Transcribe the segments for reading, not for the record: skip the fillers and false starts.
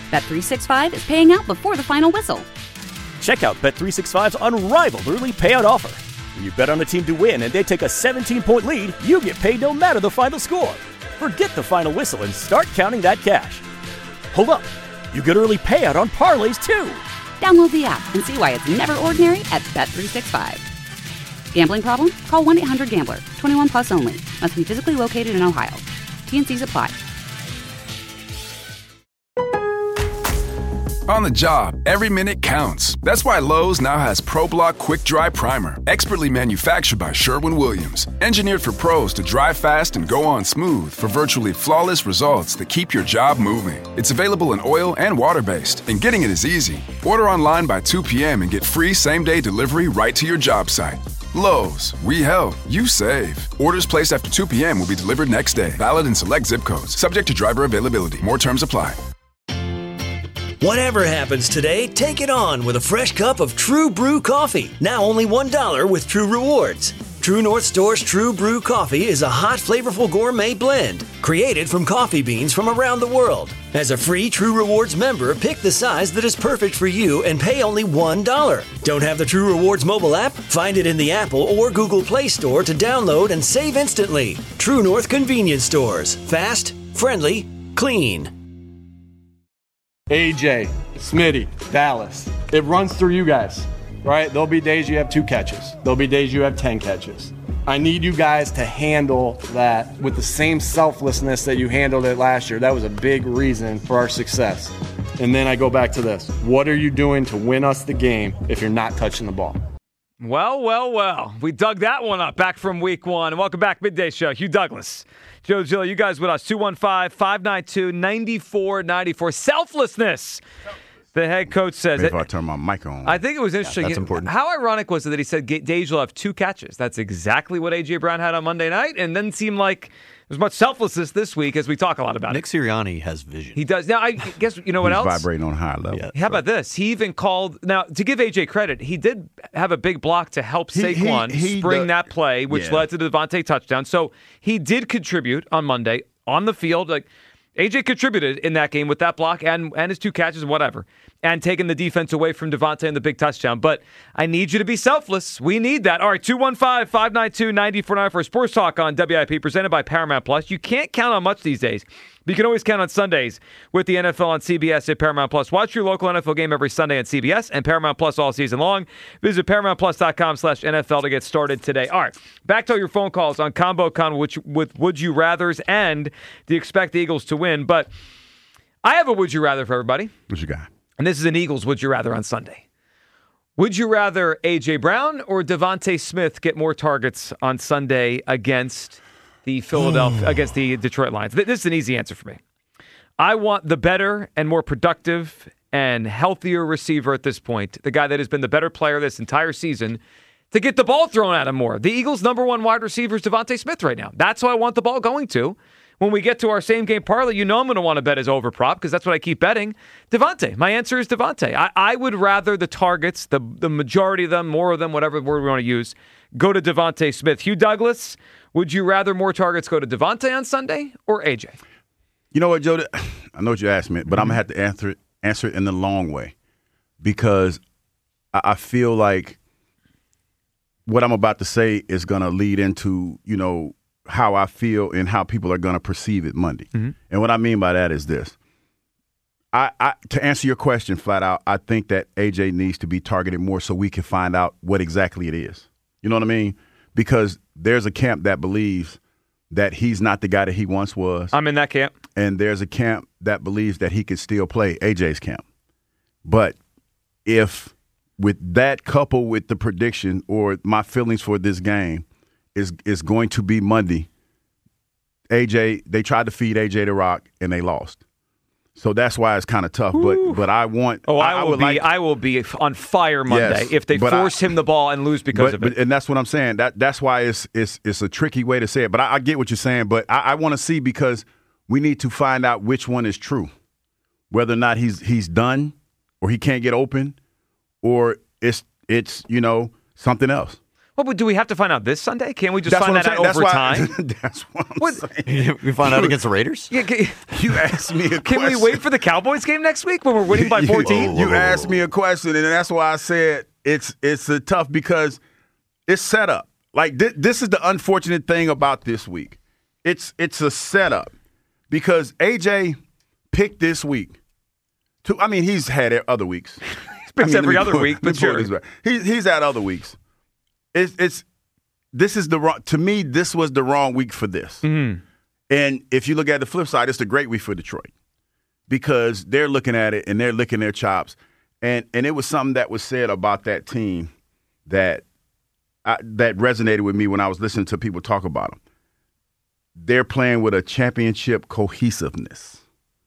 Bet365 is paying out before the final whistle. Check out Bet365's unrivaled early payout offer. When you bet on a team to win and they take a 17-point lead, you get paid no matter the final score. Forget the final whistle and start counting that cash. Hold up. You get early payout on parlays, too. Download the app and see why it's never ordinary at Bet365. Gambling problem? Call 1-800-GAMBLER. 21 plus only. Must be physically located in Ohio. T&Cs apply. On the job, every minute counts. That's why Lowe's now has ProBlock Quick Dry Primer, expertly manufactured by Sherwin-Williams. Engineered for pros to dry fast and go on smooth for virtually flawless results that keep your job moving. It's available in oil and water-based, and getting it is easy. Order online by 2 p.m. and get free same-day delivery right to your job site. Lowe's, we help, you save. Orders placed after 2 p.m. will be delivered next day. Valid in select zip codes. Subject to driver availability. More terms apply. Whatever happens today, take it on with a fresh cup of True Brew coffee. Now only $1 with True Rewards. True North Store's True Brew coffee is a hot, flavorful gourmet blend created from coffee beans from around the world. As a free True Rewards member, pick the size that is perfect for you and pay only $1. Don't have the True Rewards mobile app? Find it in the Apple or Google Play Store to download and save instantly. True North Convenience Stores. Fast, friendly, clean. AJ, Smitty, Dallas. It runs through you guys, right? There'll be days you have 2 catches. There'll be days you have 10 catches. I need you guys to handle that with the same selflessness that you handled it last year. That was a big reason for our success. And then I go back to this. What are you doing to win us the game if you're not touching the ball? Well. We dug that one up back from week 1. And welcome back, Midday Show. Hugh Douglas, Joe Giglio, you guys with us. 215-592-9494. Selflessness. The head coach says. If I turn my mic on. I think it was interesting. That's important. How ironic was it that he said Gage will have 2 catches? That's exactly what A.J. Brown had on Monday night, and didn't seem like there's much selflessness this week as we talk a lot about Nick Sirianni has vision. He does. Now, I guess, you know what else? Vibrating on a high level. Yeah, how about this? He even called. Now, to give A.J. credit, he did have a big block to help Saquon spring that play, which led to the Devontae touchdown. So he did contribute on Monday on the field. Like, A.J. contributed in that game with that block and his 2 catches and whatever, and taking the defense away from Devontae and the big touchdown. But I need you to be selfless. We need that. All right, 215-592-9494 for Sports Talk on WIP, presented by Paramount Plus. You can't count on much these days, but you can always count on Sundays with the NFL on CBS at Paramount Plus. Watch your local NFL game every Sunday on CBS and Paramount Plus all season long. Visit ParamountPlus.com/NFL to get started today. All right, back to all your phone calls on Combo Con with Would You Rathers and do you expect the Eagles to win? But I have a Would You Rather for everybody. What you got? And this is an Eagles Would You Rather on Sunday. Would you rather A.J. Brown or Devontae Smith get more targets on Sunday against the against the Detroit Lions? This is an easy answer for me. I want the better and more productive and healthier receiver at this point, the guy that has been the better player this entire season, to get the ball thrown at him more. The Eagles' number 1 wide receiver is Devontae Smith right now. That's who I want the ball going to. When we get to our same game parlay, you know I'm going to want to bet his over prop because that's what I keep betting. Devontae. My answer is Devontae. I would rather the targets, the majority of them, more of them, whatever word we want to use, go to Devontae Smith. Hugh Douglas, would you rather more targets go to Devontae on Sunday or AJ? You know what, Joe? I know what you asked me, but I'm going to have to answer it in the long way because I feel like what I'm about to say is going to lead into, how I feel and how people are going to perceive it Monday. Mm-hmm. And what I mean by that is this. I to answer your question flat out, I think that AJ needs to be targeted more so we can find out what exactly it is. You know what I mean? Because there's a camp that believes that he's not the guy that he once was. I'm in that camp. And there's a camp that believes that he could still play, AJ's camp. But if with that coupled with the prediction or my feelings for this game, is going to be Monday. AJ, they tried to feed AJ the rock and they lost. So that's why it's kind of tough. But I want. I will be on fire Monday if they force him the ball and lose because of it. And that's what I'm saying. That's why it's a tricky way to say it. But I get what you're saying. But I want to see because we need to find out which one is true, whether or not he's done or he can't get open, or it's something else. Well, do we have to find out this Sunday? Can't we just find that out over time? That's what I'm saying. We find out against the Raiders? You asked me a question. Can we wait for the Cowboys game next week when we're winning by 14? You asked me a question, and that's why I said it's a tough because it's set up. Like this is the unfortunate thing about this week. It's a setup because AJ picked this week. He's had other weeks. He's picked every other week, but sure. He's had other weeks. This is the wrong. To me, this was the wrong week for this. Mm-hmm. And if you look at the flip side, it's the great week for Detroit because they're looking at it and they're licking their chops. And it was something that was said about that team that resonated with me when I was listening to people talk about them. They're playing with a championship cohesiveness.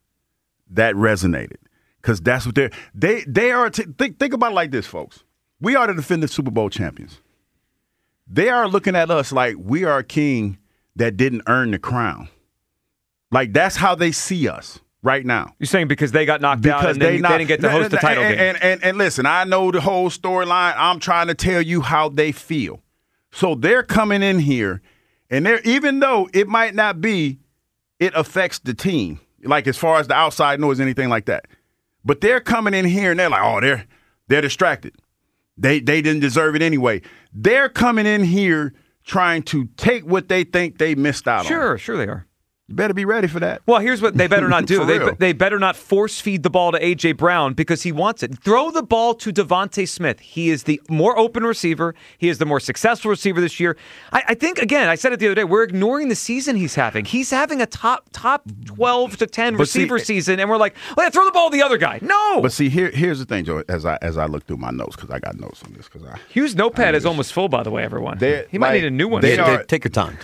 That resonated because that's what they are. Think about it like this, folks. We are the defending Super Bowl champions. They are looking at us like we are a king that didn't earn the crown. Like that's how they see us right now. You're saying because they got knocked out and they didn't get to host the title game. And listen, I know the whole storyline. I'm trying to tell you how they feel. So they're coming in here, and even though it might not be, it affects the team, like as far as the outside noise, anything like that. But they're coming in here and they're like, oh, they're distracted. They didn't deserve it anyway. They're coming in here trying to take what they think they missed out on. Sure they are. You better be ready for that. Well, here's what they better not do. They better not force feed the ball to A.J. Brown because he wants it. Throw the ball to Devontae Smith. He is the more open receiver. He is the more successful receiver this year. I think, again, I said it the other day, we're ignoring the season he's having. He's having a top 12 to 10 receiver season, and we're like, well, throw the ball to the other guy. No! But see, here's the thing, Joe, as I look through my notes, because I got notes on this. Hugh's notepad is almost full, by the way, everyone. He might need a new one. Take your time.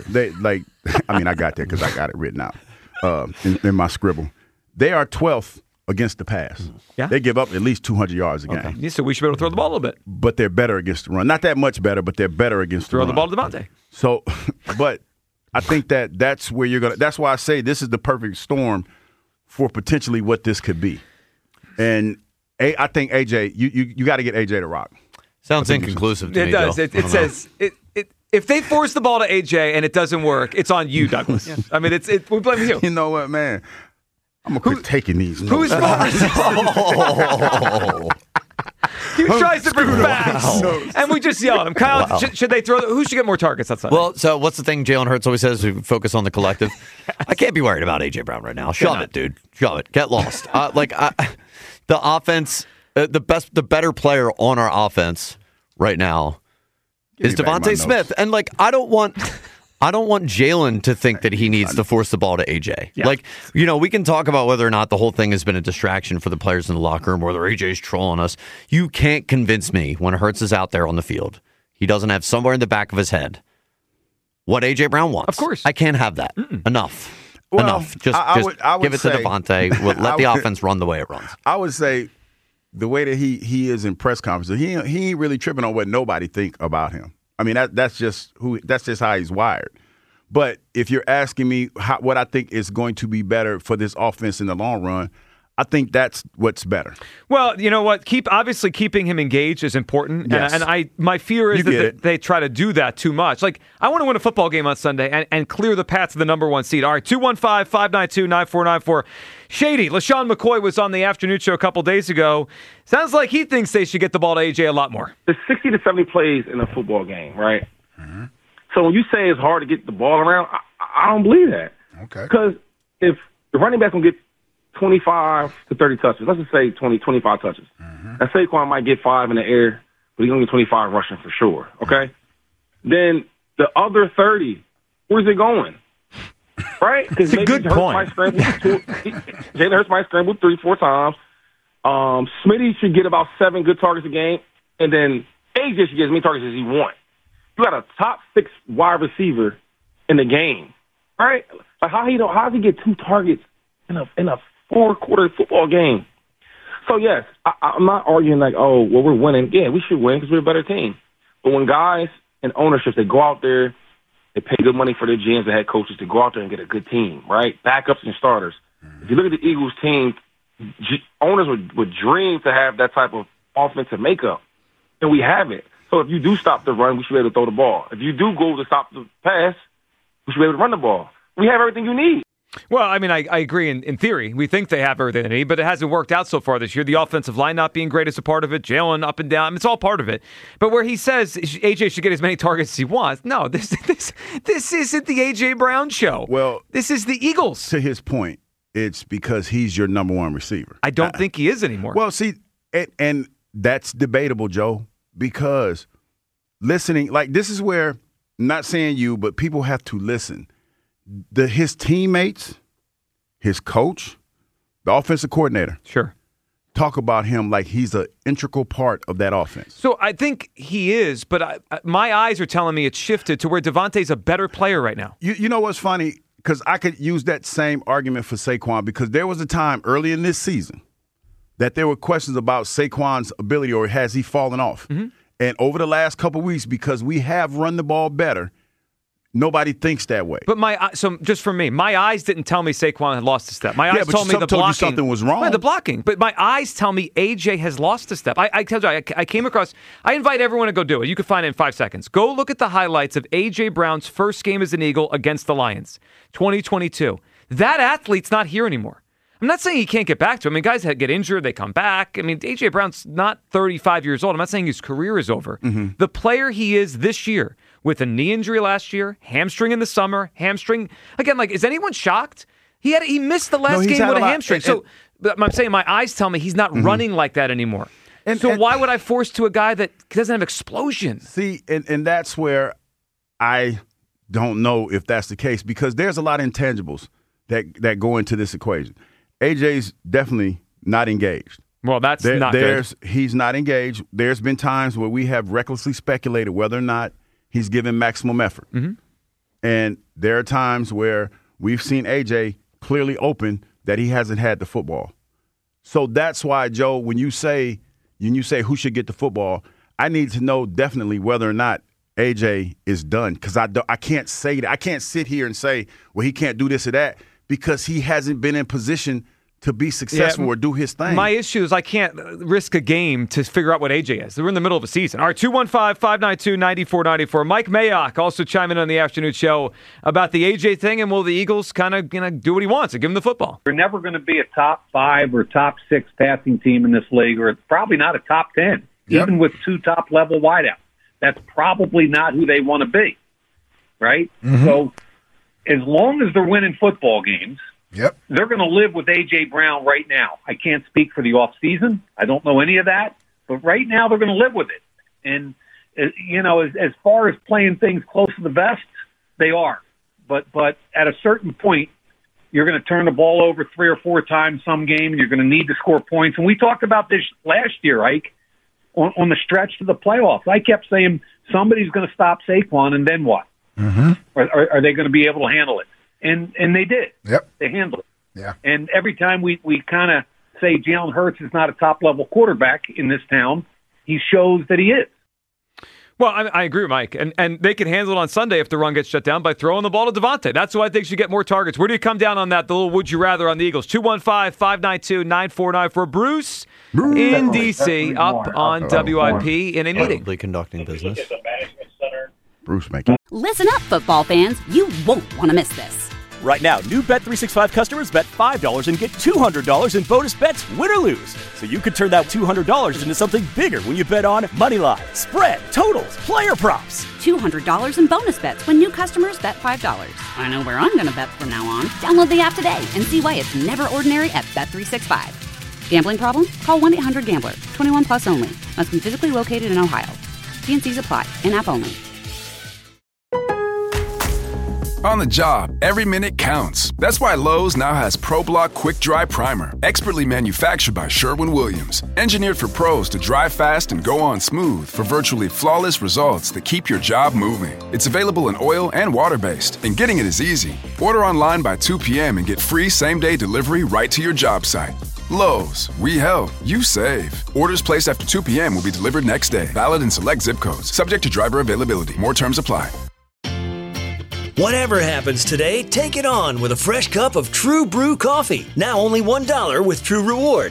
I got that because I got it written out. In my scribble. They are 12th against the pass. Yeah. They give up at least 200 yards a game. Okay. So we should be able to throw the ball a little bit. But they're better against the run. Not that much better, but they're better against the run. Throw the ball to Devontae. So, but I think that's where you're going to – that's why I say this is the perfect storm for potentially what this could be. And I think AJ, you got to get AJ to rock. Sounds inconclusive to me. It does. Though. It says if they force the ball to AJ and it doesn't work, it's on you, Douglas. Yeah. I mean, we blame you. You know what, man? I'm gonna quit taking these notes. Who's He tries to bring facts, and we just yell at him. Kyle, should they throw? Who should get more targets outside? Well, so what's the thing Jalen Hurts always says? We focus on the collective. I can't be worried about A.J. Brown right now. Shove it, dude. Shove it. Get lost. The offense, the better player on our offense right now is Devontae Smith, and I don't want Jalen to think that he needs to force the ball to AJ. Yeah. We can talk about whether or not the whole thing has been a distraction for the players in the locker room, whether AJ's trolling us. You can't convince me when Hurts is out there on the field, he doesn't have somewhere in the back of his head what AJ Brown wants. Of course. I can't have that. Enough. Just give it to Devontae. Let the offense run the way it runs. I would say the way that he is in press conferences, he ain't really tripping on what nobody think about him. I mean, that's just how he's wired. But if you're asking me what I think is going to be better for this offense in the long run, I think that's what's better. Well, you know what? Obviously keeping him engaged is important. Yes. And my fear is that they try to do that too much. I want to win a football game on Sunday and clear the path to the number one seed. All right, 215-592-9494. Shady, LaShawn McCoy was on the afternoon show a couple days ago. Sounds like he thinks they should get the ball to AJ a lot more. There's 60 to 70 plays in a football game, right? Mm-hmm. So when you say it's hard to get the ball around, I don't believe that. Okay. Because if the running back's going to get 25 to 30 touches, let's just say 20, 25 touches. Mm-hmm. And Saquon might get 5 in the air, but he's going to get 25 rushing for sure, okay? Mm-hmm. Then the other 30, where's it going? Right? It's a good point. Jalen Hurts might scramble 3-4 times. Smitty should get about 7 good targets a game, and then AJ should get as many targets as he wants. You got a top 6 wide receiver in the game, right? How does he get 2 targets in a 4-quarter football game? So yes, I'm not arguing we're winning. Yeah, we should win because we're a better team. But when guys and ownerships, they go out there, they pay good money for their GMs and head coaches to go out there and get a good team, right? Backups and starters. Mm-hmm. If you look at the Eagles team, owners would dream to have that type of offensive makeup, and we have it. So if you do stop the run, we should be able to throw the ball. If you do go to stop the pass, we should be able to run the ball. We have everything you need. Well, I mean, I agree in theory. We think they have everything they need, but it hasn't worked out so far this year. The offensive line not being great is a part of it. Jalen up and down. I mean, it's all part of it. But where he says A.J. should get as many targets as he wants, no, this isn't the A.J. Brown show. Well, this is the Eagles. To his point, it's because he's your number one receiver. I don't think he is anymore. Well, see, and that's debatable, Joe, because listening, like this is where, not saying you, but people have to listen. His teammates, his coach, the offensive coordinator, sure, talk about him like he's an integral part of that offense. So I think he is, but my eyes are telling me it's shifted to where Devontae's a better player right now. You know what's funny? Because I could use that same argument for Saquon, because there was a time early in this season that there were questions about Saquon's ability, or has he fallen off? Mm-hmm. And over the last couple of weeks, because we have run the ball better, nobody thinks that way. But so just for me, my eyes didn't tell me Saquon had lost a step. My eyes told me the blocking. Told you something was wrong. Right, the blocking. But my eyes tell me AJ has lost a step. I tell you, I came across. I invite everyone to go do it. You can find it in 5 seconds. Go look at the highlights of AJ Brown's first game as an Eagle against the Lions, 2022. That athlete's not here anymore. I'm not saying he can't get back to it. I mean, guys get injured, they come back. I mean, A.J. Brown's not 35 years old. I'm not saying his career is over. Mm-hmm. The player he is this year, with a knee injury last year, hamstring in the summer, hamstring. Again, like, is anyone shocked? He missed the last game with a hamstring. But I'm saying my eyes tell me he's not running like that anymore. And why would I force to a guy that doesn't have explosion? See, and that's where I don't know if that's the case, because there's a lot of intangibles that go into this equation. AJ's definitely not engaged. Well, that's not good. He's not engaged. There's been times where we have recklessly speculated whether or not he's given maximum effort. Mm-hmm. And there are times where we've seen AJ clearly open that he hasn't had the football. So that's why, Joe, when you say who should get the football, I need to know definitely whether or not AJ is done, because I can't say that. I can't sit here and say, well, he can't do this or that, because he hasn't been in position to be successful or do his thing. My issue is I can't risk a game to figure out what AJ is. We're in the middle of a season. All right, 215-592-9494. Mike Mayock also chiming in on the afternoon show about the AJ thing, and will the Eagles kind of do what he wants and give him the football? We're never going to be a top 5 or top 6 passing team in this league, or probably not a top 10, even with 2 top-level wideouts. That's probably not who they want to be, right? Mm-hmm. So as long as they're winning football games, they're going to live with A.J. Brown right now. I can't speak for the offseason. I don't know any of that. But right now they're going to live with it. And, as far as playing things close to the vest, they are. But at a certain point, you're going to turn the ball over 3 or 4 times some game, and you're going to need to score points. And we talked about this last year, Ike, on the stretch to the playoffs. I kept saying somebody's going to stop Saquon, and then what? Mm-hmm. Are they going to be able to handle it? And they did. Yep. They handled it. Yeah. And every time we kind of say Jalen Hurts is not a top-level quarterback in this town, he shows that he is. Well, I agree with Mike. And they can handle it on Sunday if the run gets shut down by throwing the ball to Devontae. That's who I think should get more targets. Where do you come down on that, the little would you rather on the Eagles? 215-592-9494. Bruce in D.C. up on WIP in a meeting. Conducting business. Bruce making. Listen up, football fans. You won't want to miss this. Right now, new Bet365 customers bet $5 and get $200 in bonus bets, win or lose. So you could turn that $200 into something bigger when you bet on moneyline, spread, totals, player props. $200 in bonus bets when new customers bet $5. I know where I'm going to bet from now on. Download the app today and see why it's never ordinary at Bet365. Gambling problem? Call 1-800-GAMBLER. 21 plus only. Must be physically located in Ohio. T&Cs apply. In-app only. On the job, every minute counts. That's why Lowe's now has ProBlock Quick Dry Primer, expertly manufactured by Sherwin-Williams. Engineered for pros to dry fast and go on smooth for virtually flawless results that keep your job moving. It's available in oil and water-based, and getting it is easy. Order online by 2 p.m. and get free same-day delivery right to your job site. Lowe's, we help, you save. Orders placed after 2 p.m. will be delivered next day. Valid in select zip codes. Subject to driver availability. More terms apply. Whatever happens today, take it on with a fresh cup of True Brew coffee. Now only $1 with True Rewards.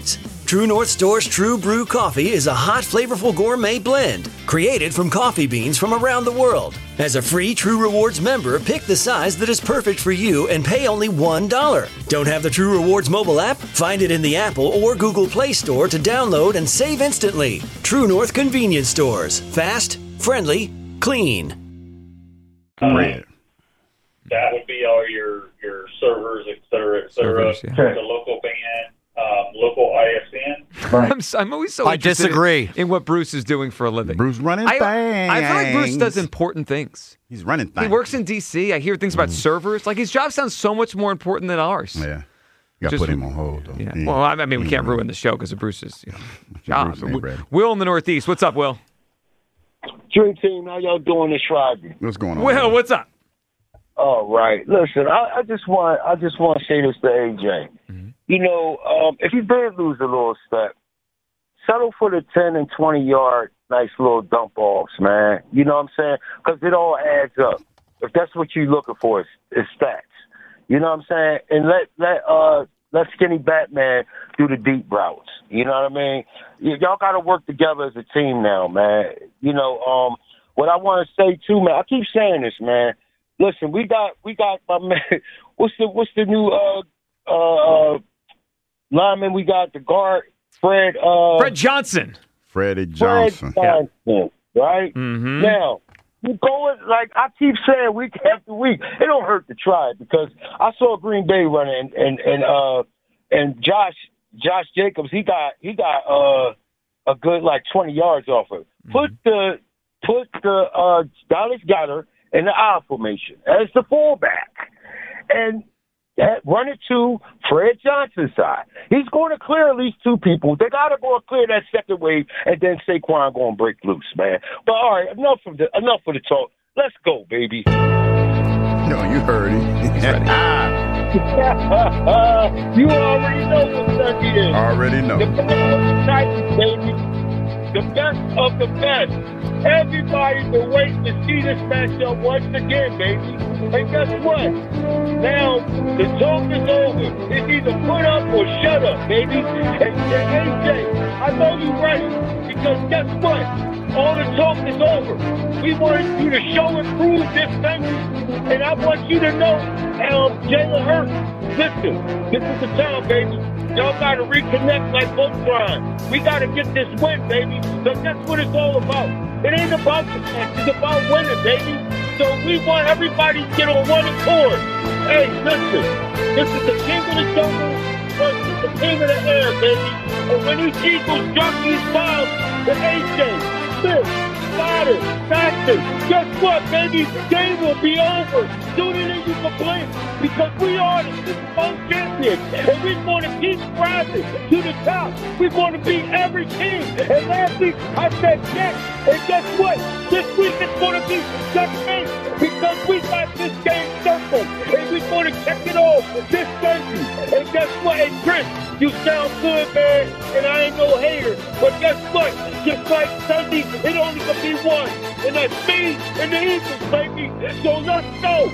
True North Store's True Brew Coffee is a hot, flavorful gourmet blend created from coffee beans from around the world. As a free True Rewards member, pick the size that is perfect for you and pay only $1. Don't have the True Rewards mobile app? Find it in the Apple or Google Play Store to download and save instantly. True North Convenience Stores. Fast, friendly, clean. Red. That would be all your servers, et cetera, Servers, yeah. The local band, local ISN. I'm always so I interested disagree. in what Bruce is doing for a living. Bruce running things. I feel like Bruce does important things. He's running things. He works in D.C. I hear things about servers. Like, his job sounds so much more important than ours. Yeah. You got to put him on hold, though. Yeah. Well, I mean, we can't ruin the show because of Bruce's job. Bruce ain't ready. Will in the Northeast. What's up, Will? Dream Team, how y'all doing this Friday? What's going on? Will, what's up? All right. Listen, I just want to say this to AJ. Mm-hmm. You know, if you did lose a little step, settle for the 10 and 20-yard nice little dump offs, man. You know what I'm saying? Because it all adds up. If that's what you're looking for, is stats. You know what I'm saying? And let Skinny Batman do the deep routes. You know what I mean? Y'all got to work together as a team now, man. You know, what I want to say too, man. I keep saying this, man. Listen, we got my man. What's the new lineman? We got the guard, Fred Johnson. Freddie Johnson. Right? Mm-hmm. Now, you going like I keep saying week after week. It don't hurt to try it because I saw Green Bay running and Josh Jacobs. He got a good like 20 yards off of it. Put the Dallas Goedert in the I formation as the fullback, and run it to Fred Johnson's side. He's going to clear at least two people. They got to go and clear that second wave, and then Saquon going to break loose, man. But all right, enough of the talk. Let's go, baby. No, you heard it. You already know what Sunday is. Already know. The best of the Titans, baby. The best of the best. Everybody's been waiting to see this matchup once again, baby. And guess what? Now, the talk is over. It's either put up or shut up, baby. And AJ, I know you're ready. Because guess what? All the talk is over. We want you to show and prove this country. And I want you to know, Jalen Hurts, listen, this is the time, baby. Y'all got to reconnect like Voltron. We got to get this win, baby. Because that's what it's all about. It ain't about the match. It's about winning, baby. So we want everybody to get on one accord. Hey, listen. This is the king of the jungle versus the king of the air, baby. And when these Eagles drop these bombs to AJ, Smith, Goddard, Saxon, guess what, baby? The game will be over sooner than you can blink. Because we are the Super Bowl champions. And we're going to keep rising to the top. We're going to beat every team. And last week, I said yes. And guess what? This week it's going to be just me. Because we got this game circled. And we're going to check it off this Sunday. And guess what? And Chris, you sound good, man. And I ain't no hater. But guess what? Just like Sunday, it only can be one. And that's me and the Eagles, baby. So let's go.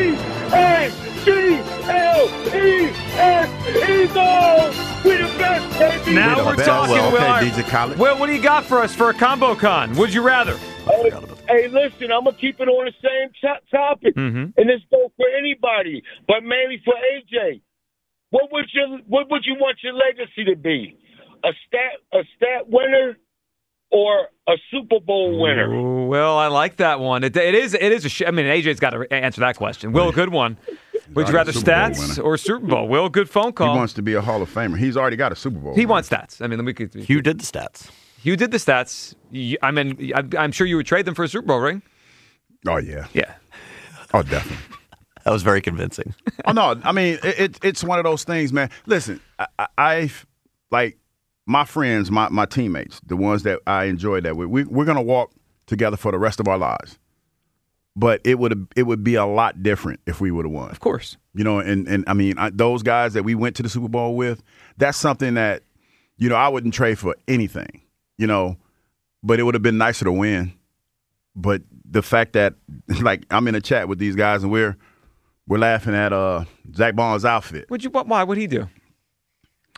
E-A-G-L-E-S, Eagles! We the best, baby! Now we're talking, Will. Okay, DJ Khaled. Will, what do you got for us for a combo con? Would you rather? Hey, listen, I'm going to keep it on the same topic. Mm-hmm. And this goes for anybody, but mainly for AJ. What would you want your legacy to be? A stat winner or a Super Bowl winner? Ooh, well, I like that one. It is I mean, AJ's got to answer that question. Will, good one. Would you rather stats or Super Bowl? Will, good phone call. He wants to be a Hall of Famer. He's already got a Super Bowl. He wants stats. I mean, Hugh did the stats. Hugh did the stats. I mean, I'm sure you would trade them for a Super Bowl ring. Oh, yeah. Yeah. Oh, definitely. That was very convincing. Oh, no. I mean, it's one of those things, man. Listen, I like my friends, my teammates, the ones that I enjoy that with, we're going to walk together for the rest of our lives. But it would be a lot different if we would have won. Of course. You know, and I mean, those guys that we went to the Super Bowl with, that's something that, you know, I wouldn't trade for anything, you know, but it would have been nicer to win. But the fact that, like, I'm in a chat with these guys and we're laughing at Zach Bond's outfit. Why? What'd he do?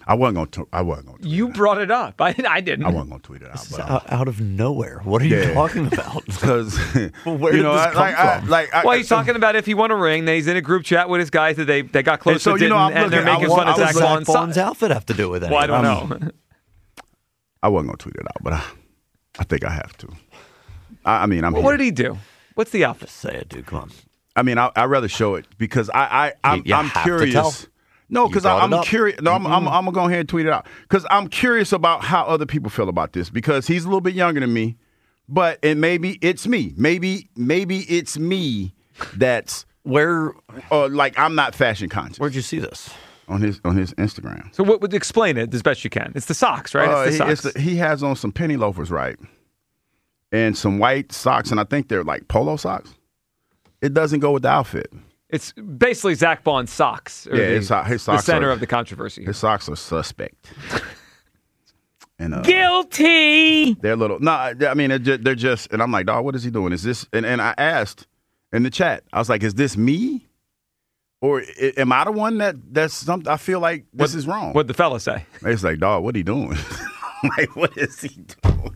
I wasn't going to. You brought it up. I didn't. I wasn't going to tweet it out. But out of nowhere. What are you talking about? Because where did this come from? Well, he's talking about if he won a ring, then he's in a group chat with his guys that they got close to, and they're making fun of Zach Vaughn's outfit have to do with it? Well, I don't know. I wasn't going to tweet it out, but I think I have to. I'm what did he do? What's the outfit? Say it, dude. Come on. I mean, I'd rather show it because I'm curious. No, because I'm curious. No, I'm going to go ahead and tweet it out because I'm curious about how other people feel about this because he's a little bit younger than me, but maybe it's me. Maybe it's me that's like I'm not fashion conscious. Where'd you see this? On his Instagram. So what would explain it as best you can? It's the socks, right? It's the socks. He has on some penny loafers, right? And some white socks, and I think they're like polo socks. It doesn't go with the outfit. It's basically Zach Vaughn's socks. His socks the center of the controversy. His socks are suspect. And, guilty. They're little. No, I mean they're just. And I'm like, dog, what is he doing? Is this? And I asked in the chat. I was like, is this me, or am I the one that's something? I feel like this is wrong. What'd the fella say? It's like, dog, what are he doing? Like, what is he doing?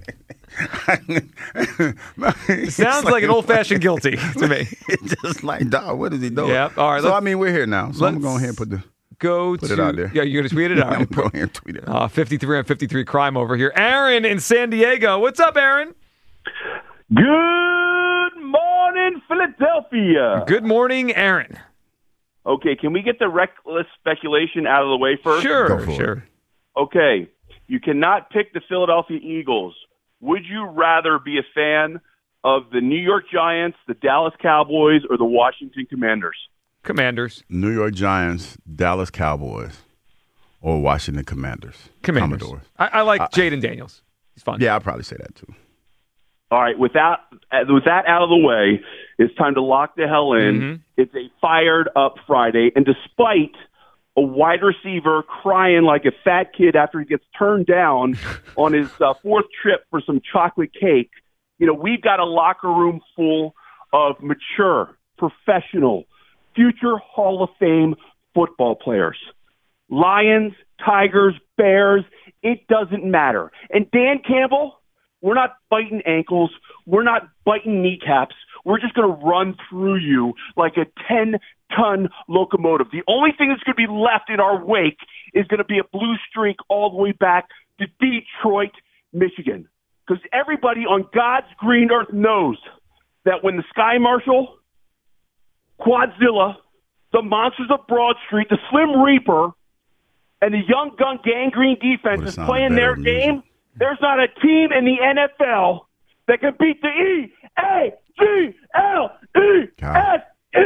It sounds like an old-fashioned guilty to me. It's just like, dog, what is he doing? Yeah. All right. So, I mean, we're here now. So I'm going to go ahead and put it out there. Yeah, you're going to tweet it out. I'm going to go ahead and tweet it out. 53 on 53 crime over here. Aaron in San Diego. What's up, Aaron? Good morning, Philadelphia. Good morning, Aaron. Okay, can we get the reckless speculation out of the way first? Sure. Okay, you cannot pick the Philadelphia Eagles. Would you rather be a fan of the New York Giants, the Dallas Cowboys, or the Washington Commanders? Commanders. New York Giants, Dallas Cowboys, or Washington Commanders. Commodores. I like Jaden Daniels. He's fun. Yeah, I'd probably say that too. All right, with that out of the way, it's time to lock the hell in. Mm-hmm. It's a fired-up Friday, and despite a wide receiver crying like a fat kid after he gets turned down on his fourth trip for some chocolate cake, we've got a locker room full of mature, professional, future Hall of Fame football players. Lions, Tigers, Bears, it doesn't matter. And Dan Campbell, we're not biting ankles. We're not biting kneecaps. We're just going to run through you like a 10-ton locomotive. The only thing that's going to be left in our wake is going to be a blue streak all the way back to Detroit, Michigan. Because everybody on God's green earth knows that when the Sky Marshal, Quadzilla, the Monsters of Broad Street, the Slim Reaper, and the Young Gun Gangrene defense is playing their game, there's not a team in the NFL that can beat the E-A-G-L-E-S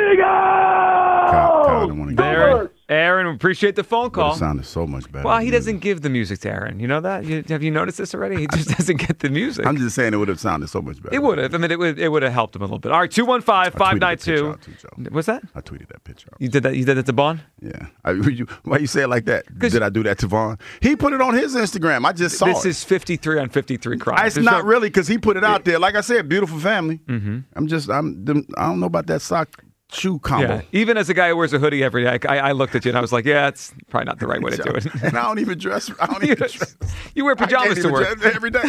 Eagles! Aaron, appreciate the phone call. It sounded so much better. Well, he doesn't give the music to Aaron. You know that? Have you noticed this already? He just doesn't get the music. I'm just saying it would have sounded so much better. It would have. I mean, it would have helped him a little bit. All right, 215-592. What's that? I tweeted that picture out. You did that? You did that to Vaughn? Yeah. Why you say it like that? Did I do that to Vaughn? He put it on his Instagram. I just saw it. This is 53 on 53 crime. It's not really because he put it out there. Like I said, beautiful family. Mm-hmm. I don't know about that sock shoe combo. Yeah. Even as a guy who wears a hoodie every day, I looked at you and I was like, yeah, it's probably not the right way to do it. And I don't even dress. You wear pajamas to work every day.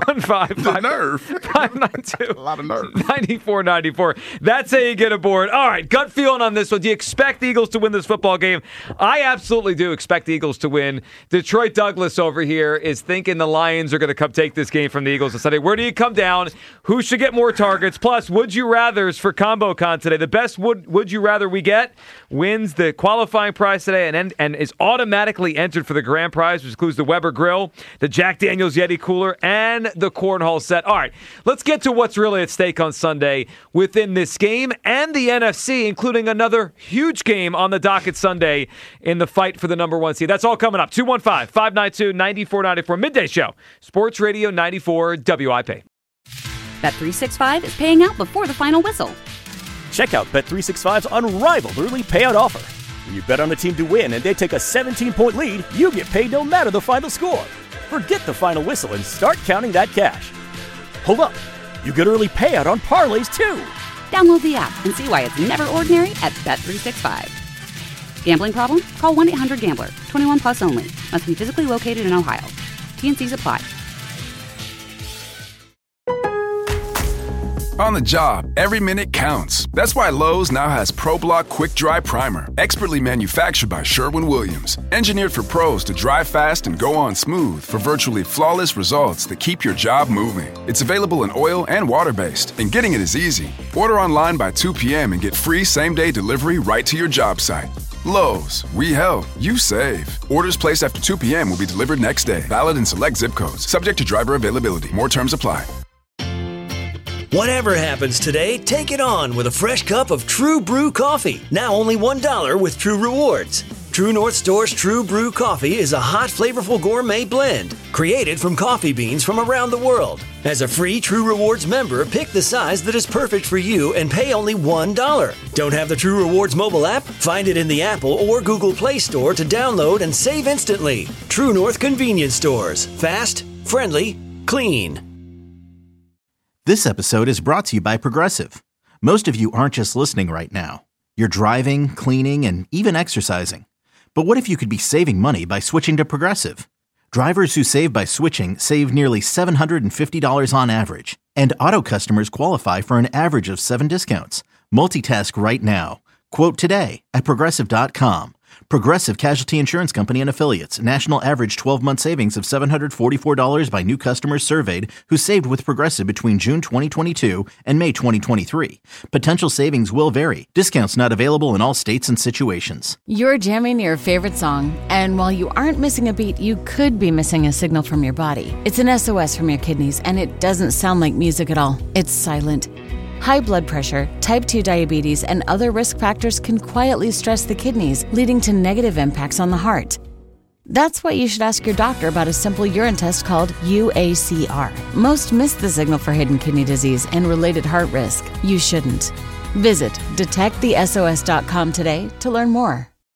215-592. A lot of nerve. 94-94. That's how you get aboard. All right, gut feeling on this one. Do you expect the Eagles to win this football game? I absolutely do expect the Eagles to win. Detroit Douglas over here is thinking the Lions are going to come take this game from the Eagles on Sunday. Where do you come down? Who should get more targets? Plus, would you rathers for Combo Con today? The best would you rather we get wins the qualifying prize today and is automatically entered for the grand prize, which includes the Weber Grill, the Jack Daniels Yeti Cooler, and the Cornhole set. All right, let's get to what's really at stake on Sunday within this game and the NFC, including another huge game on the docket Sunday in the fight for the number one seed. That's all coming up. 215-592-9494. Midday Show. Sports Radio 94 WIP. Bet365 is paying out before the final whistle. Check out Bet365's unrivaled early payout offer. When you bet on a team to win and they take a 17-point lead, you get paid no matter the final score. Forget the final whistle and start counting that cash. Hold up. You get early payout on parlays, too. Download the app and see why it's never ordinary at Bet365. Gambling problem? Call 1-800-GAMBLER. 21 plus only. Must be physically located in Ohio. T&Cs apply. On the job, every minute counts. That's why Lowe's now has ProBlock Quick Dry Primer, expertly manufactured by Sherwin-Williams. Engineered for pros to dry fast and go on smooth for virtually flawless results that keep your job moving. It's available in oil and water-based, and getting it is easy. Order online by 2 p.m. and get free same-day delivery right to your job site. Lowe's, we help, you save. Orders placed after 2 p.m. will be delivered next day. Valid in select zip codes. Subject to driver availability. More terms apply. Whatever happens today, take it on with a fresh cup of True Brew coffee. Now only $1 with True Rewards. True North Store's True Brew coffee is a hot, flavorful gourmet blend created from coffee beans from around the world. As a free True Rewards member, pick the size that is perfect for you and pay only $1. Don't have the True Rewards mobile app? Find it in the Apple or Google Play Store to download and save instantly. True North Convenience Stores. Fast, friendly, clean. This episode is brought to you by Progressive. Most of you aren't just listening right now. You're driving, cleaning, and even exercising. But what if you could be saving money by switching to Progressive? Drivers who save by switching save nearly $750 on average. And auto customers qualify for an average of 7 discounts. Multitask right now. Quote today at Progressive.com. Progressive Casualty Insurance Company and Affiliates. National average 12-month savings of $744 by new customers surveyed who saved with Progressive between June 2022 and May 2023. Potential savings will vary. Discounts not available in all states and situations. You're jamming your favorite song, and while you aren't missing a beat, you could be missing a signal from your body. It's an SOS from your kidneys, and it doesn't sound like music at all. It's silent. High blood pressure, type 2 diabetes, and other risk factors can quietly stress the kidneys, leading to negative impacts on the heart. That's why you should ask your doctor about a simple urine test called UACR. Most miss the signal for hidden kidney disease and related heart risk. You shouldn't. Visit detectthesos.com today to learn more.